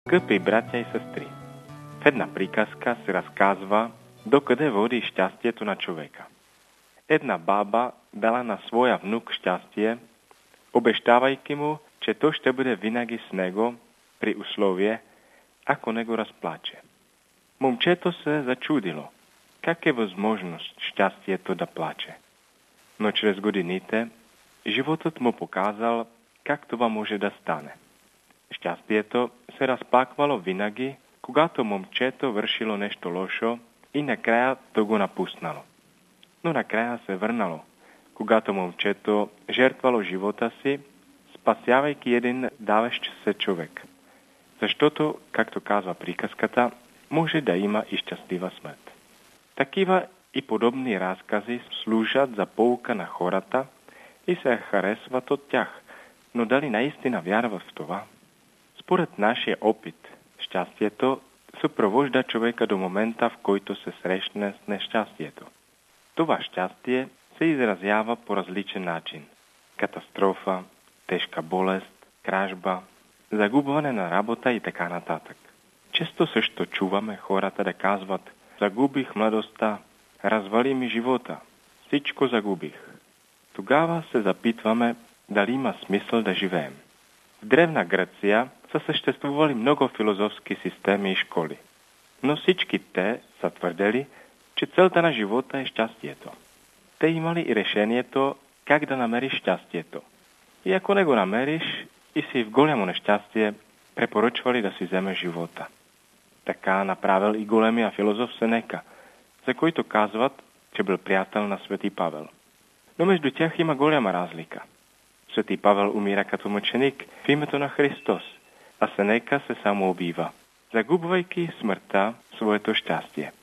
Skъпи братя и сестри, в една приказка се разказва докъде води щастието на човека. Една баба дала на своя внук щастие, обещавайки му, че то ще бъде винаги с него при условие, ако не го разплаче. Момчето се зачудило. Как е възможност щастието да плаче? Но чрез годините животът му показал как това може да стане. Щастието се разплаквало винаги, когато момчето вършило нещо лошо и накрая то го напуснало. Но накрая се върнало, когато момчето жертвало живота си, спасявайки един давещ се човек. Защото, както казва приказката, може да има и щастлива смърт. Такива и подобни разкази служат за поука на хората и се харесват от тях, но дали наистина вярват в това? Според нашия опит, щастието съпровожда човека до момента, в който се срещне с нещастието. Това щастие се изразява по различен начин. Катастрофа, тежка болест, кражба, загубване на работа и така нататък. Често също чуваме хората да казват: загубих младостта, развали ми живота, всичко загубих. Тогава се запитваме дали има смисъл да живеем. В Древна Гърция са съществували много философски системи и школи, но всички те са твърдели, че целта на живота е щастието. Те имали и решението как да намериш щастието. И ако не го намериш и си в голямо нещастие, препоръчвали да си вземеш живота. Така направил и големия философ Сенека, за който казват, че бил приятел на Свети Павел. Но между тях има голяма разлика. Свети Павел умира като мъченик в името на Христос, а Сенека се самоубива, загубвайки смъртта своето щастие.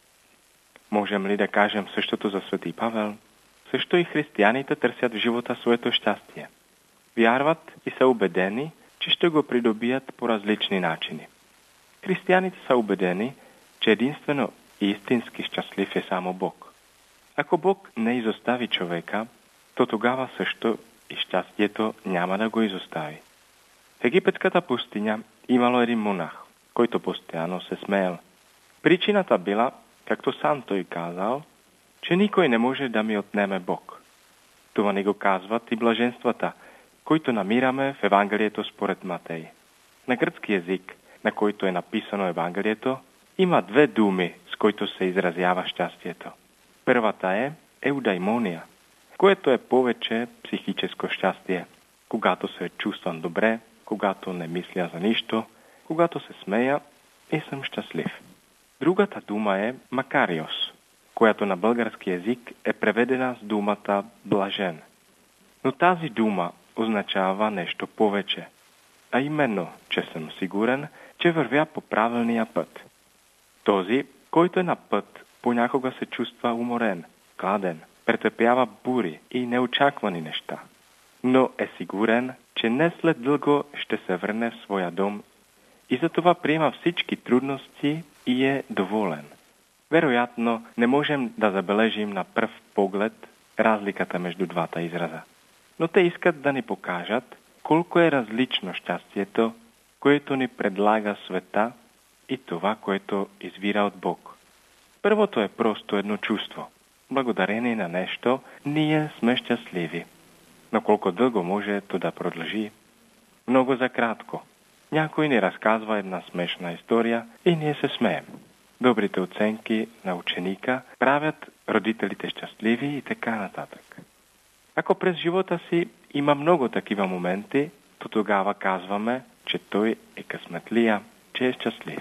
Можем ли да кажем същото за Свети Павел? Също и християните търсят в живота своето щастие. Вярват и са убедени, че ще го придобият по различни начини. Християните са убедени, че единствено и истински щастлив е само Бог. Ако Бог не изостави човека, то тогава също и щастието няма да го изостави. В египетската пустиня имало един монах, който постоянно се смеял. Причината била, както сам той казал, че никой не може да ми отнеме Бог. Това ни го казват и блаженствата, които намираме в Евангелието според Матей. На гръцки език, на който е написано Евангелието, има две думи, с които се изразява щастието. Първата е еудаймония, което е повече психическо щастие. Когато се чувствам добре, когато не мисля за нищо, когато се смея и съм щастлив. Другата дума е макариос, която на български език е преведена с думата блажен. Но тази дума означава нещо повече, а именно, че съм сигурен, че вървя по правилния път. Този, който е на път, понякога се чувства уморен, гладен, претърпява бури и неочаквани неща, но е сигурен, че не след дълго ще се върне в своя дом и затова приема всички трудности и е доволен. Вероятно, не можем да забележим на пръв поглед разликата между двата израза, но те искат да ни покажат колко е различно щастието, което ни предлага света и това, което извира от Бог. Първото е просто едно чувство. Благодарение на нещо, ние сме щастливи. Но колко дълго може то да продължи? Много за кратко. Някой ни разказва една смешна история и ние се смеем. Добрите оценки на ученика правят родителите щастливи и така нататък. Ако през живота си има много такива моменти, то тогава казваме, че той е късметлия, че е щастлив.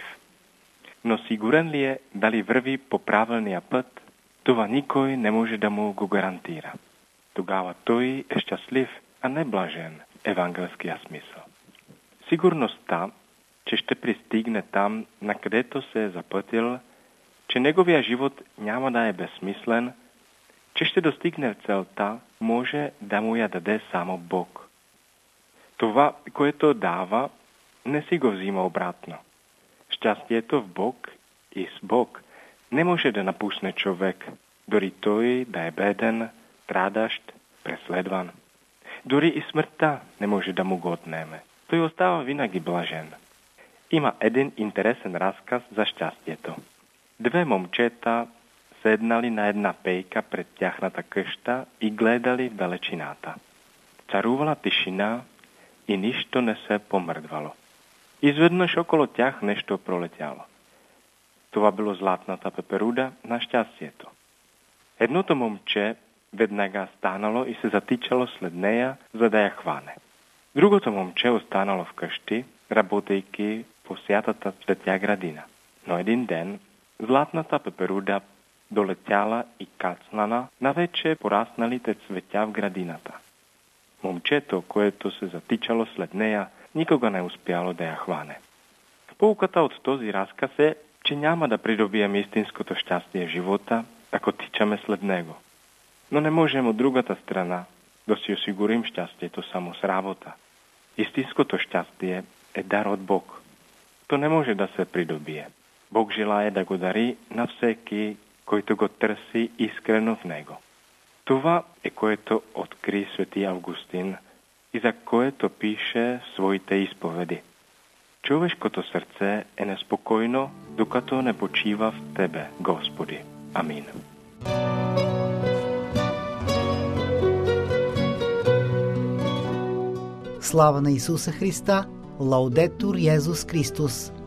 Но сигурен ли е дали върви по правилния път? Това никой не може да му го гарантира. Тогава той е щастлив, а не блажен, евангелския смисъл. Сигурността, че ще пристигне там, на където се е запътил, че неговия живот няма да е безсмислен, че ще достигне в целта, може да му я даде само Бог. Това, което дава, не си го взима обратно. Щастието в Бог и с Бог не може да напусне човек, дори той да е беден, страдащ, преследван. Дори и смъртта не може да му го отнеме. Той остава винаги блажен. Има един интересен разказ за щастието. Две момчета седнали на една пейка пред тяхната къща и гледали в далечината. Царувала тишина и нищо не се помръдвало. Изведнъж около тях нещо пролетяло. Това било златната пеперуда на щастието. Едното момче веднага станало и се затичало след нея, за да я хване. Другото момче останало вкъщи, работейки по святата цветя градина. Но един ден златната пеперуда долетяла и кацнала на вече порасналите цветя в градината. Момчето, което се затичало след нея, никога не успяло да я хване. Поуката от този разказ е, че няма да придобием истинското щастие в живота, ако тичаме след него. Но не можем от другата страна да си осигурим щастието само с работа. Истинското щастие е дар от Бог. То не може да се придобие. Бог желае да го дари на всеки, който го търси искрено в него. Това е което откри свети Августин и за което пише в своите изповеди. Човешкото сърце е неспокойно, докато не почива в Тебе, Господи. Амин. Слава на Исуса Христа! Лаудетур Йезус Христос!